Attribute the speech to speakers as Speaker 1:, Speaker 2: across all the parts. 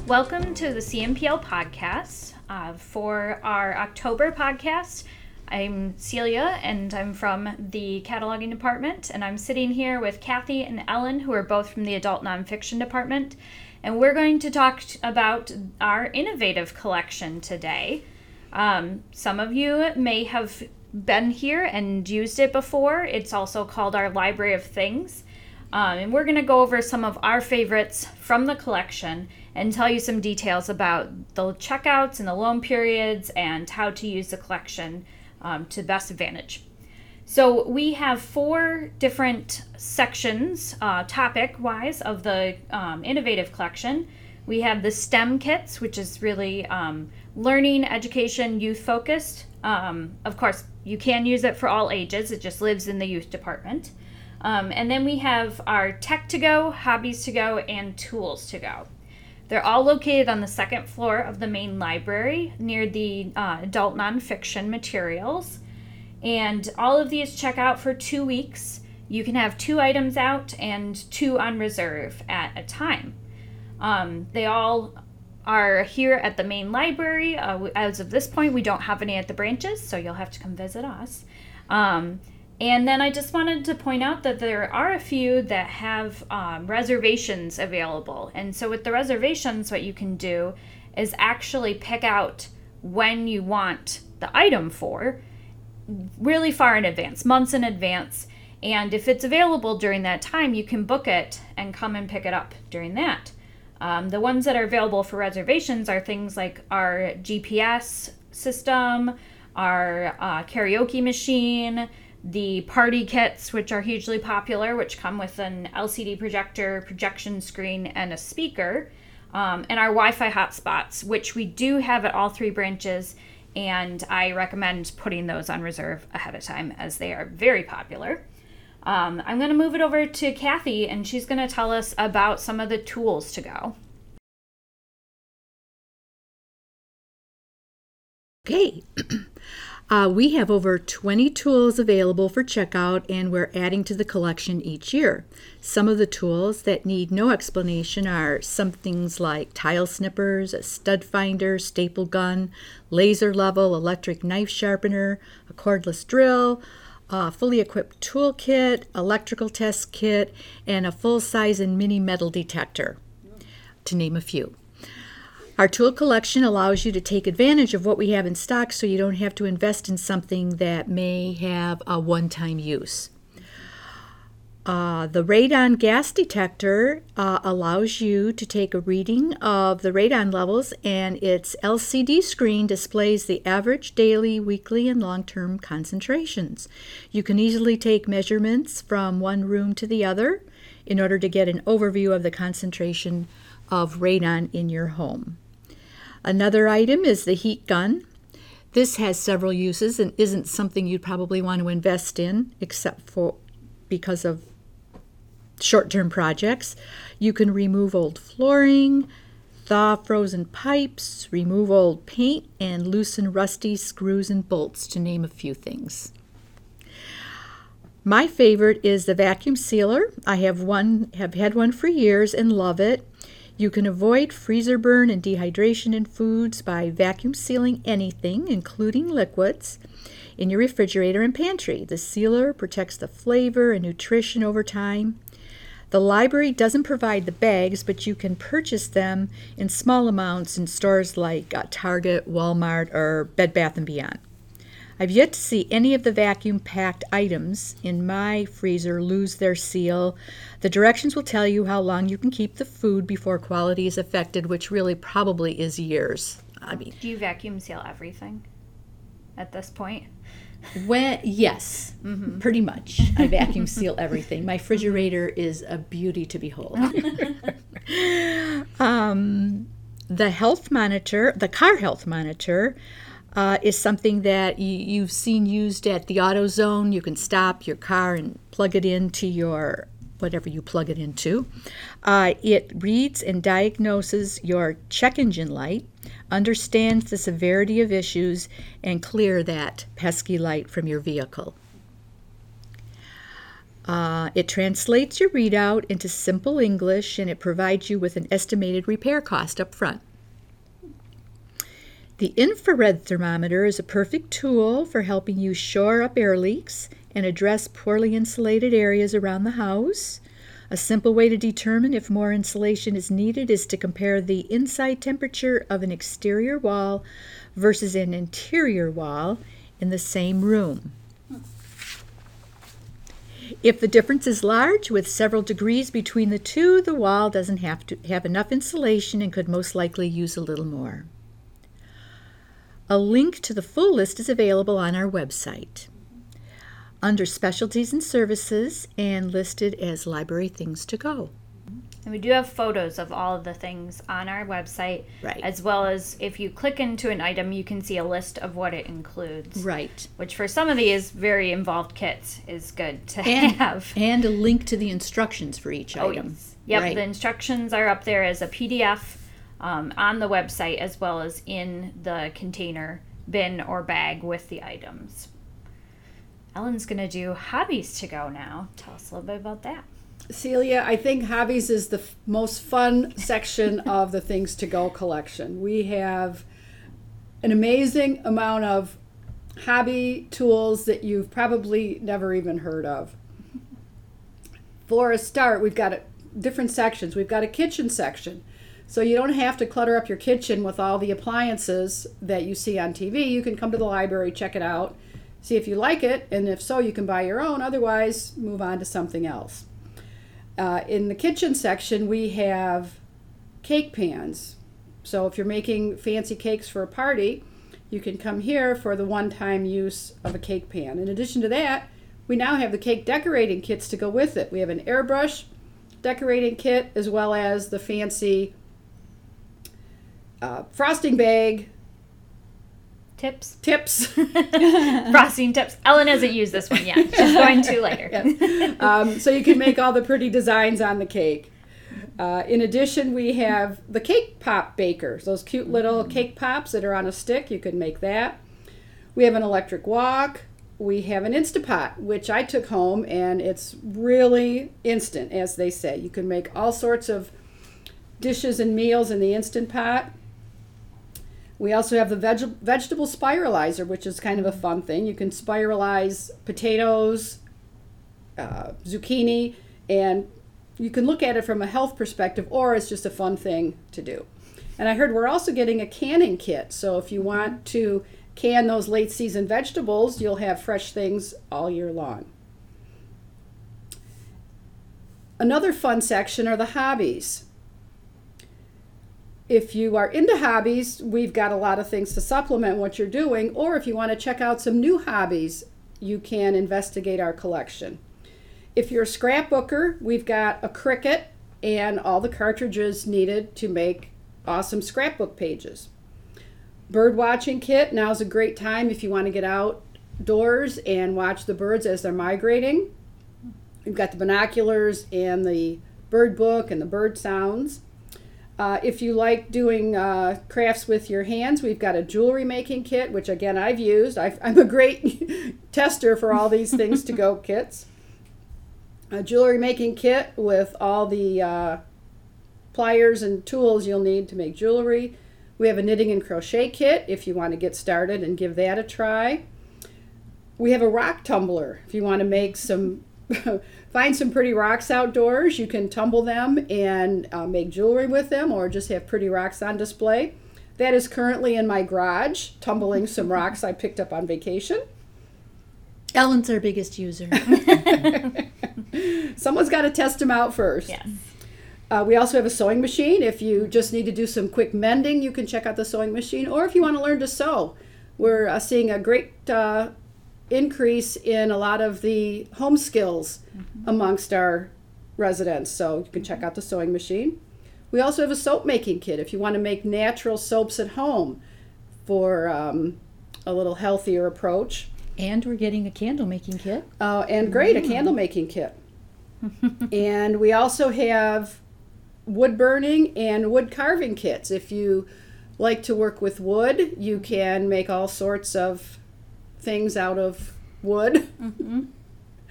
Speaker 1: Welcome to the CMPL podcast. For our October podcast, I'm Celia and I'm from the cataloging department, and I'm sitting here with Kathy and Ellen, who are both from the adult nonfiction department, and we're going to talk about our innovative collection today. Some of you may have been here and used it before. It's also called our Library of Things. And we're going to go over some of our favorites from the collection and tell you some details about the checkouts and the loan periods and how to use the collection to best advantage. So we have 4 different sections, topic-wise, of the innovative collection. We have the STEM kits, which is really learning, education, youth-focused. Of course, you can use it for all ages. It just lives in the youth department. And then we have our Tech to Go, Hobbies to Go, and Tools to Go. They're all located on the second floor of the main library near the adult nonfiction materials. And all of these check out for 2 weeks. You can have 2 items out and 2 on reserve at a time. They all are here at the main library. As of this point, we don't have any at the branches, so you'll have to come visit us. And then I just wanted to point out that there are a few that have reservations available. And so with the reservations, what you can do is actually pick out when you want the item for really far in advance, months in advance. And if it's available during that time, you can book it and come and pick it up during that. The ones that are available for reservations are things like our GPS system, our karaoke machine, the party kits, which are hugely popular, which come with an LCD projector, projection screen, and a speaker, and our Wi-Fi hotspots, which we do have at all 3 branches, and I recommend putting those on reserve ahead of time as they are very popular. I'm going to move it over to Kathy, and she's going to tell us about some of the tools to go.
Speaker 2: Okay. We have over 20 tools available for checkout, and we're adding to the collection each year. Some of the tools that need no explanation are some things like tile snippers, a stud finder, staple gun, laser level, electric knife sharpener, a cordless drill, a fully equipped tool kit, electrical test kit, and a full-size and mini metal detector, to name a few. Our tool collection allows you to take advantage of what we have in stock so you don't have to invest in something that may have a one-time use. The radon gas detector allows you to take a reading of the radon levels, and its LCD screen displays the average daily, weekly, and long-term concentrations. You can easily take measurements from one room to the other in order to get an overview of the concentration of radon in your home. Another item is the heat gun. This has several uses and isn't something you'd probably want to invest in except for because of short-term projects. You can remove old flooring, thaw frozen pipes, remove old paint, and loosen rusty screws and bolts, to name a few things. My favorite is the vacuum sealer. I have had one for years and love it. You can avoid freezer burn and dehydration in foods by vacuum sealing anything, including liquids, in your refrigerator and pantry. The sealer protects the flavor and nutrition over time. The library doesn't provide the bags, but you can purchase them in small amounts in stores like Target, Walmart, or Bed Bath & Beyond. I've yet to see any of the vacuum-packed items in my freezer lose their seal. The directions will tell you how long you can keep the food before quality is affected, which really probably is years.
Speaker 1: Do you vacuum seal everything at this point?
Speaker 2: Yes, pretty much. I vacuum seal everything. My refrigerator is a beauty to behold. The health monitor, the car health monitor, is something that you've seen used at the AutoZone. You can stop your car and plug it into your whatever you plug it into. It reads and diagnoses your check engine light, understands the severity of issues, and clear that pesky light from your vehicle. It translates your readout into simple English, and it provides you with an estimated repair cost up front. The infrared thermometer is a perfect tool for helping you shore up air leaks and address poorly insulated areas around the house. A simple way to determine if more insulation is needed is to compare the inside temperature of an exterior wall versus an interior wall in the same room. If the difference is large, with several degrees between the two, the wall doesn't have enough insulation and could most likely use a little more. A link to the full list is available on our website under Specialties and Services and listed as Library Things to Go.
Speaker 1: And we do have photos of all of the things on our website,
Speaker 2: Right.
Speaker 1: as well as if you click into an item, you can see a list of what it includes.
Speaker 2: Right.
Speaker 1: Which for some of these very involved kits is good to have.
Speaker 2: And a link to the instructions for each
Speaker 1: Oh,
Speaker 2: item.
Speaker 1: yes. Yep,
Speaker 2: Right.
Speaker 1: the instructions are up there as a PDF on the website, as well as in the container, bin, or bag with the items. Ellen's going to do Hobbies to Go now. Tell us a little bit about that.
Speaker 3: Celia, I think hobbies is the most fun section of the Things to Go collection. We have an amazing amount of hobby tools that you've probably never even heard of. For a start, we've got different sections. We've got a kitchen section. So you don't have to clutter up your kitchen with all the appliances that you see on TV. You can come to the library, check it out, see if you like it, and if so, you can buy your own. Otherwise, move on to something else. In the kitchen section, we have cake pans. So if you're making fancy cakes for a party, you can come here for the one-time use of a cake pan. In addition to that, we now have the cake decorating kits to go with it. We have an airbrush decorating kit, as well as the fancy frosting bag
Speaker 1: Tips?
Speaker 3: tips.
Speaker 1: Frosting tips. Ellen hasn't used this one yet. She's going to later.
Speaker 3: So you can make all the pretty designs on the cake. In addition, we have the cake pop bakers, those cute little cake pops that are on a stick. You can make that. We have an electric wok. We have an Instapot, which I took home, and it's really instant, as they say. You can make all sorts of dishes and meals in the Instant Pot. We also have the vegetable spiralizer, which is kind of a fun thing. You can spiralize potatoes, zucchini, and you can look at it from a health perspective, or it's just a fun thing to do. And I heard we're also getting a canning kit. So if you want to can those late season vegetables, you'll have fresh things all year long. Another fun section are the hobbies. If you are into hobbies, we've got a lot of things to supplement what you're doing, or if you want to check out some new hobbies, you can investigate our collection. If you're a scrapbooker, we've got a Cricut and all the cartridges needed to make awesome scrapbook pages. Bird watching kit, now's a great time if you want to get outdoors and watch the birds as they're migrating. We've got the binoculars and the bird book and the bird sounds. If you like doing crafts with your hands, we've got a jewelry making kit, which again I've used. I'm a great tester for all these Things to Go kits. A jewelry making kit with all the pliers and tools you'll need to make jewelry. We have a knitting and crochet kit if you want to get started and give that a try. We have a rock tumbler if you want to make some find some pretty rocks outdoors. You can tumble them and make jewelry with them, or just have pretty rocks on display. That is currently in my garage, tumbling some rocks I picked up on vacation.
Speaker 2: Ellen's our biggest user.
Speaker 3: Someone's got to test them out first.
Speaker 1: Yes.
Speaker 3: We also have a sewing machine. If you just need to do some quick mending, you can check out the sewing machine. Or if you want to learn to sew, we're seeing a great increase in a lot of the home skills amongst our residents. So you can check out the sewing machine. We also have a soap making kit if you want to make natural soaps at home for a little healthier approach.
Speaker 2: And we're getting a candle making kit.
Speaker 3: And great, a candle making kit. And we also have wood burning and wood carving kits. If you like to work with wood, you can make all sorts of things out of wood.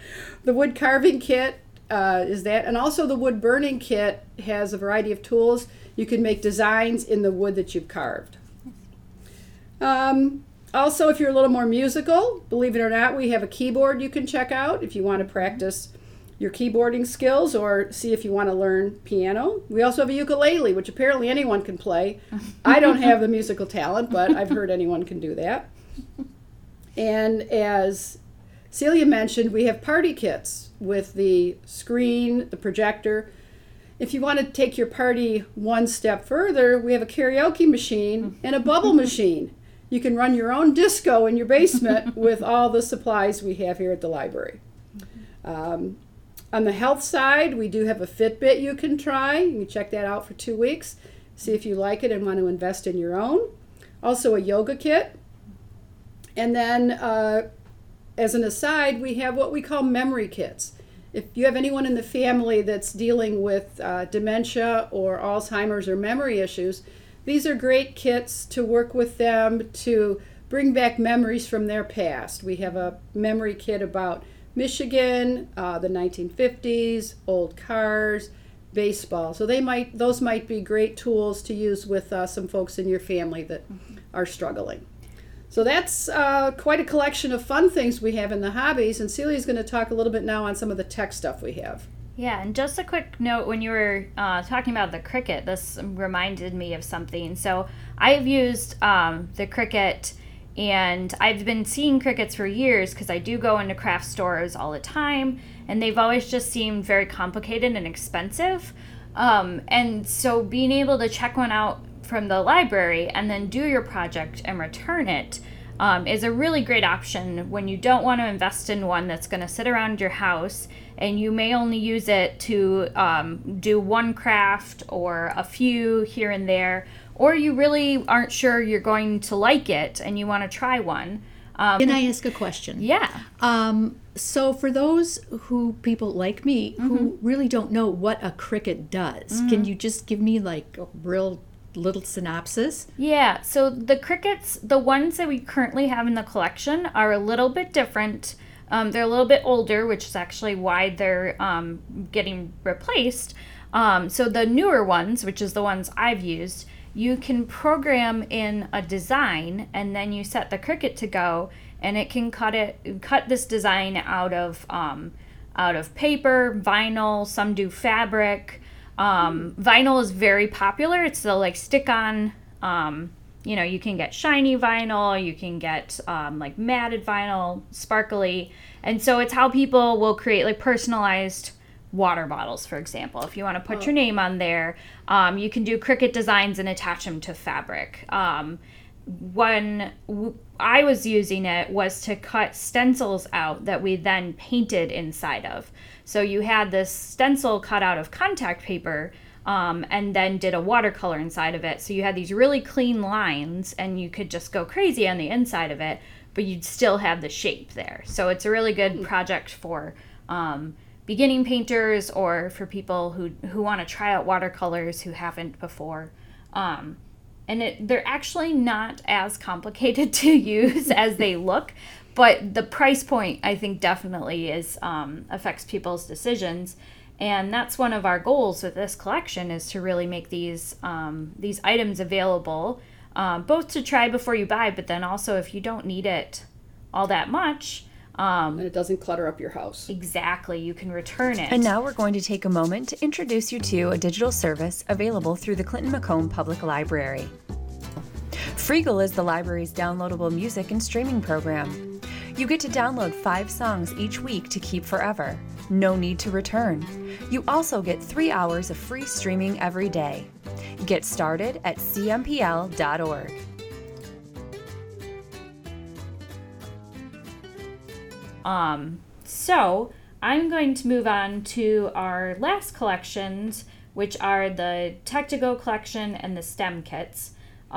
Speaker 3: The wood carving kit is that, and also the wood burning kit has a variety of tools. You can make designs in the wood that you've carved. Also, if you're a little more musical, believe it or not, we have a keyboard you can check out if you want to practice your keyboarding skills or see if you want to learn piano. We also have a ukulele, which apparently anyone can play. I don't have the musical talent, but I've heard anyone can do that. And as Celia mentioned, we have party kits with the screen, the projector. If you want to take your party one step further, we have a karaoke machine and a bubble machine. You can run your own disco in your basement with all the supplies we have here at the library. On the health side, we do have a Fitbit you can try. You can check that out for 2 weeks, see if you like it and want to invest in your own. Also a yoga kit. And then as an aside, we have what we call memory kits. If you have anyone in the family that's dealing with dementia or Alzheimer's or memory issues, these are great kits to work with them to bring back memories from their past. We have a memory kit about Michigan, the 1950s, old cars, baseball. So those might be great tools to use with some folks in your family that are struggling. So that's quite a collection of fun things we have in the hobbies, and Celia's going to talk a little bit now on some of the tech stuff we have.
Speaker 1: Yeah, and just a quick note, when you were talking about the Cricut, this reminded me of something. So I've used the Cricut, and I've been seeing Cricuts for years because I do go into craft stores all the time, and they've always just seemed very complicated and expensive. And so being able to check one out from the library and then do your project and return it is a really great option when you don't want to invest in one that's going to sit around your house and you may only use it to do one craft or a few here and there, or you really aren't sure you're going to like it and you want to try one.
Speaker 2: Can I ask a question?
Speaker 1: Yeah.
Speaker 2: So for those people like me who really don't know what a Cricut does, can you just give me like a real little synopsis?
Speaker 1: Yeah, so the Cricuts, the ones that we currently have in the collection, are a little bit different. They're a little bit older, which is actually why they're getting replaced. So the newer ones, which is the ones I've used, you can program in a design and then you set the Cricut to go and it can cut this design out of paper, vinyl, some do fabric. Vinyl is very popular. It's the like stick-on, you can get shiny vinyl, you can get like matted vinyl, sparkly. And so it's how people will create like personalized water bottles, for example. If you want to put your name on there, you can do Cricut designs and attach them to fabric. When I was using it was to cut stencils out that we then painted inside of. So you had this stencil cut out of contact paper and then did a watercolor inside of it. So you had these really clean lines and you could just go crazy on the inside of it, but you'd still have the shape there. So it's a really good project for beginning painters or for people who want to try out watercolors who haven't before. And they're actually not as complicated to use as they look, but the price point, I think, definitely affects people's decisions. And that's one of our goals with this collection, is to really make these items available, both to try before you buy, but then also if you don't need it all that much.
Speaker 3: And it doesn't clutter up your house.
Speaker 1: Exactly. You can return it.
Speaker 4: And now we're going to take a moment to introduce you to a digital service available through the Clinton-Macomb Public Library. Freegal is the library's downloadable music and streaming program. You get to download 5 songs each week to keep forever. No need to return. You also get 3 hours of free streaming every day. Get started at cmpl.org.
Speaker 1: So I'm going to move on to our last collections, which are the Tech2Go collection and the STEM kits.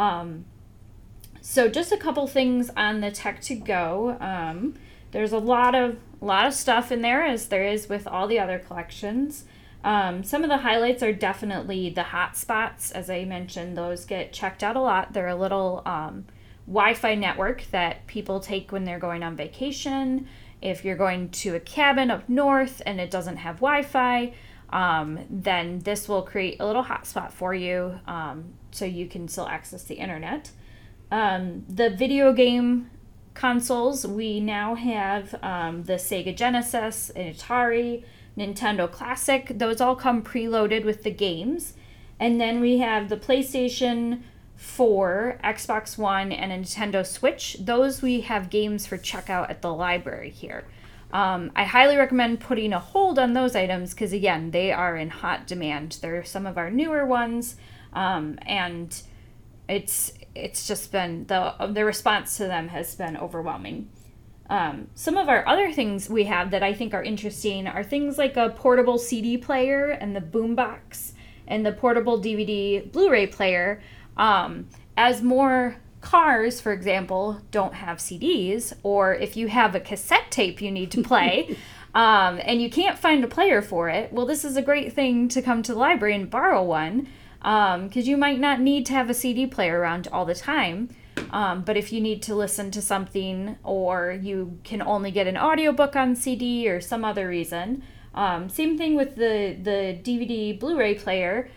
Speaker 1: So just a couple things on the Tech2Go. There's a lot of stuff in there, as there is with all the other collections. Some of the highlights are definitely the hotspots. As I mentioned, those get checked out a lot. They're a little Wi-Fi network that people take when they're going on vacation, If you're going to a cabin up north and it doesn't have Wi-Fi, then this will create a little hotspot for you, so you can still access the internet. The video game consoles, we now have the Sega Genesis, Atari, Nintendo Classic. Those all come preloaded with the games. And then we have the PlayStation 4, Xbox One, and a Nintendo Switch. Those we have games for checkout at the library here. I highly recommend putting a hold on those items because, again, they are in hot demand. They're some of our newer ones, and it's just been, the response to them has been overwhelming. Some of our other things we have that I think are interesting are things like a portable CD player and the boombox and the portable DVD Blu-ray player. As more cars, for example, don't have CDs, or if you have a cassette tape you need to play, and you can't find a player for it, well, this is a great thing to come to the library and borrow one, because you might not need to have a CD player around all the time. But if you need to listen to something, or you can only get an audiobook on CD or some other reason, same thing with the DVD Blu-ray player.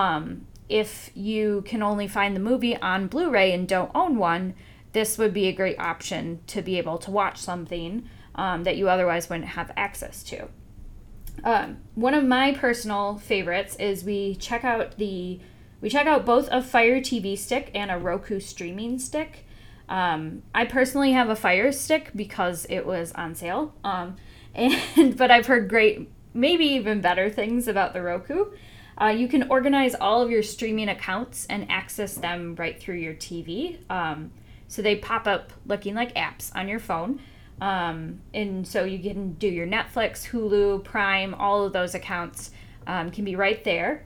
Speaker 1: If you can only find the movie on Blu-ray and don't own one, this would be a great option to be able to watch something that you otherwise wouldn't have access to. One of my personal favorites is we check out both a Fire TV stick and a Roku streaming stick. I personally have a Fire stick because it was on sale, but I've heard great, maybe even better things about the Roku. You can organize all of your streaming accounts and access them right through your TV. So they pop up looking like apps on your phone. And so you can do your Netflix, Hulu, Prime, all of those accounts can be right there.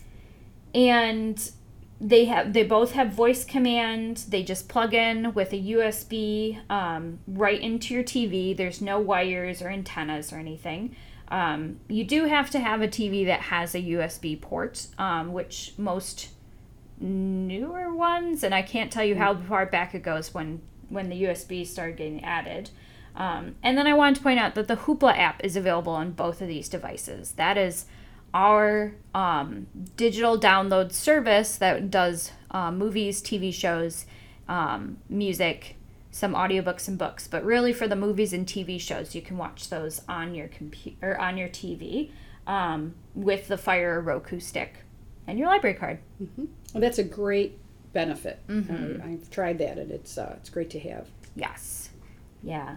Speaker 1: And they both have voice command. They just plug in with a USB right into your TV. There's no wires or antennas or anything. You do have to have a TV that has a USB port, which most newer ones, and I can't tell you how far back it goes when the USB started getting added. And then I wanted to point out that the Hoopla app is available on both of these devices. That is our digital download service that does movies, TV shows, music, some audiobooks and books, but really for the movies and TV shows, you can watch those on your computer, on your TV, with the Fire Roku stick and your library card.
Speaker 3: Mm-hmm. Well, that's a great benefit. Mm-hmm. I've tried that, and it's great to have.
Speaker 1: Yes, yeah.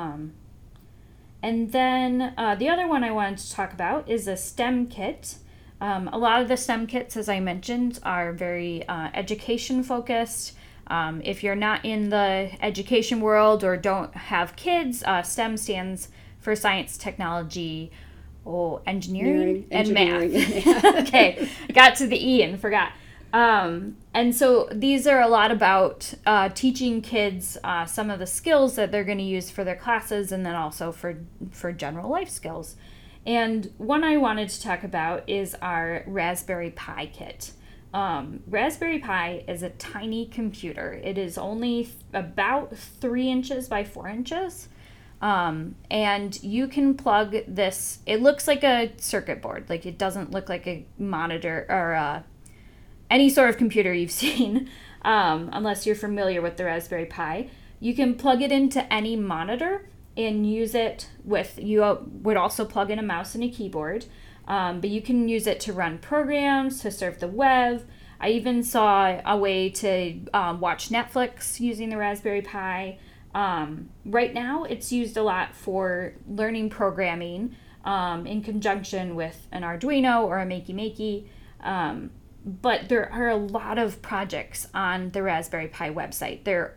Speaker 1: And then the other one I wanted to talk about is a STEM kit. A lot of the STEM kits, as I mentioned, are very education focused. If you're not in the education world or don't have kids, STEM stands for science, technology, engineering, and math. Okay, got to the E and forgot. And so these are a lot about teaching kids some of the skills that they're going to use for their classes, and then also for general life skills. And one I wanted to talk about is our Raspberry Pi kit. Raspberry Pi is a tiny computer. It is only about 3 inches by 4 inches. And you can plug this, it looks like a circuit board. Like, it doesn't look like a monitor or any sort of computer you've seen, unless you're familiar with the Raspberry Pi. You can plug it into any monitor and use it you would also plug in a mouse and a keyboard. But you can use it to run programs, to surf the web. I even saw a way to watch Netflix using the Raspberry Pi. Right now, it's used a lot for learning programming in conjunction with an Arduino or a Makey. But there are a lot of projects on the Raspberry Pi website. They're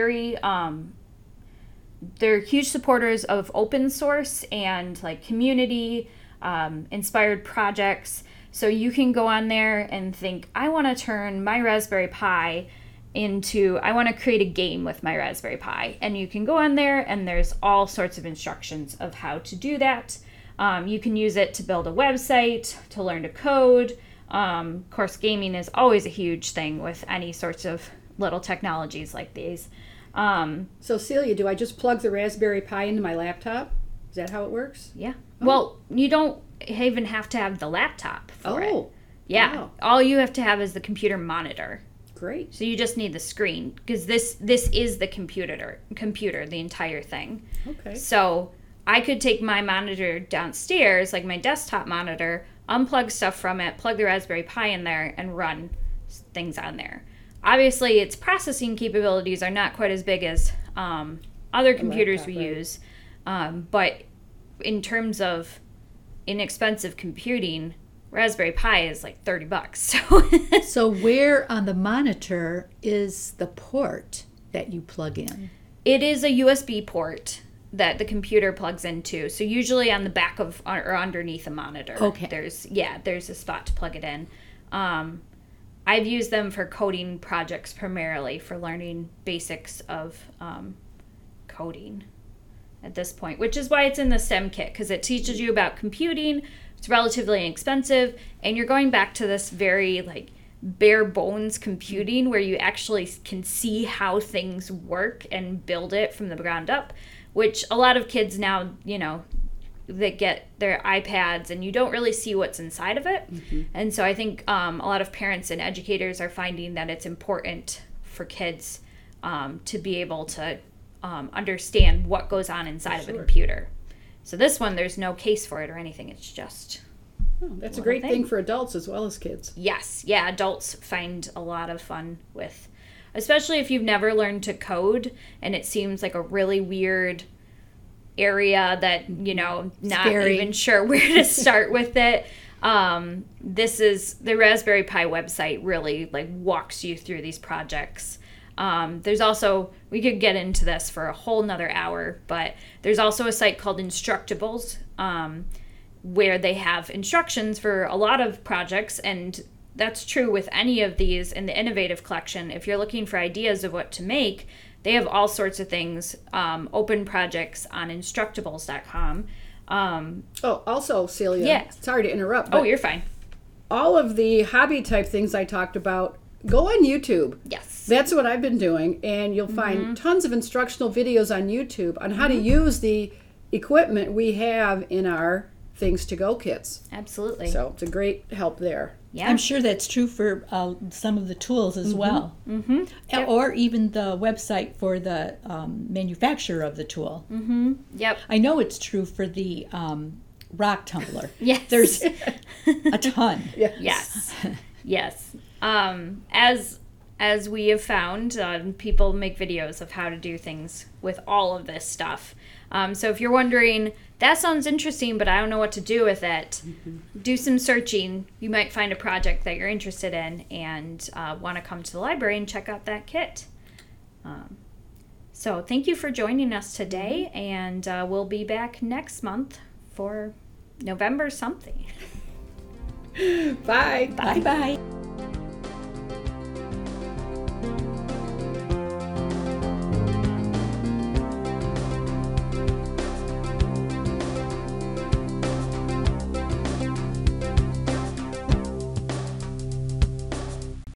Speaker 1: they're huge supporters of open source and like community inspired projects. So you can go on there and think, I want to turn my Raspberry Pi I want to create a game with my Raspberry Pi. And you can go on there and there's all sorts of instructions of how to do that. You can use it to build a website, to learn to code. Of course, gaming is always a huge thing with any sorts of little technologies like these.
Speaker 3: So Celia, do I just plug the Raspberry Pi into my laptop? Is that how it works?
Speaker 1: Yeah. Well, you don't even have to have the laptop for it.
Speaker 3: Oh,
Speaker 1: Yeah.
Speaker 3: wow.
Speaker 1: All you have to have is the computer monitor.
Speaker 3: Great.
Speaker 1: So you just need the screen because this is the computer, the entire thing.
Speaker 3: Okay.
Speaker 1: So I could take my monitor downstairs, like my desktop monitor, unplug stuff from it, plug the Raspberry Pi in there, and run things on there. Obviously, its processing capabilities are not quite as big as other computers
Speaker 3: laptop,
Speaker 1: we
Speaker 3: right.
Speaker 1: use, but in terms of inexpensive computing, Raspberry Pi is like $30. So
Speaker 2: So where on the monitor is the port that you plug in?
Speaker 1: it is a USB port that the computer plugs into. So usually on the back of or underneath a monitor.
Speaker 2: Okay.
Speaker 1: There's a spot to plug it in. I've used them for coding projects primarily, for learning basics of coding at this point, which is why it's in the STEM kit, because it teaches you about computing. It's relatively inexpensive, and you're going back to this very like bare bones computing where you actually can see how things work and build it from the ground up, which a lot of kids now, that get their iPads and you don't really see what's inside of it. And so I think a lot of parents and educators are finding that it's important for kids to be able to understand what goes on inside of a computer. So this one, there's no case for it or anything. It's just...
Speaker 3: Oh, that's a great thing for adults as well as kids.
Speaker 1: Yes. Yeah, adults find a lot of fun with, especially if you've never learned to code and it seems like a really weird area that, not
Speaker 2: Scary.
Speaker 1: even sure where to start with it. This is the Raspberry Pi website really like walks you through these projects. There's also, we could get into this for a whole nother hour, but there's also a site called Instructables, where they have instructions for a lot of projects, and that's true with any of these in the Innovative Collection. If you're looking for ideas of what to make, they have all sorts of things, open projects on Instructables.com.
Speaker 3: Also, Celia,
Speaker 1: Yeah.
Speaker 3: sorry to interrupt,
Speaker 1: Oh,
Speaker 3: but
Speaker 1: you're fine.
Speaker 3: all of the hobby type things I talked about, go on YouTube.
Speaker 1: Yes.
Speaker 3: That's what I've been doing, and you'll find tons of instructional videos on YouTube on how to use the equipment we have in our Things to Go kits.
Speaker 1: Absolutely.
Speaker 3: So it's a great help there.
Speaker 1: Yeah.
Speaker 2: I'm sure that's true for some of the tools as well.
Speaker 1: Mm-hmm.
Speaker 2: Or even the website for the manufacturer of the tool.
Speaker 1: Yep.
Speaker 2: I know it's true for the rock tumbler.
Speaker 1: Yes.
Speaker 2: There's a ton.
Speaker 1: Yes. Yes. As we have found, people make videos of how to do things with all of this stuff. So if you're wondering, that sounds interesting, but I don't know what to do with it, do some searching. You might find a project that you're interested in and want to come to the library and check out that kit. So thank you for joining us today, and we'll be back next month for November something.
Speaker 3: Bye.
Speaker 2: Bye-bye.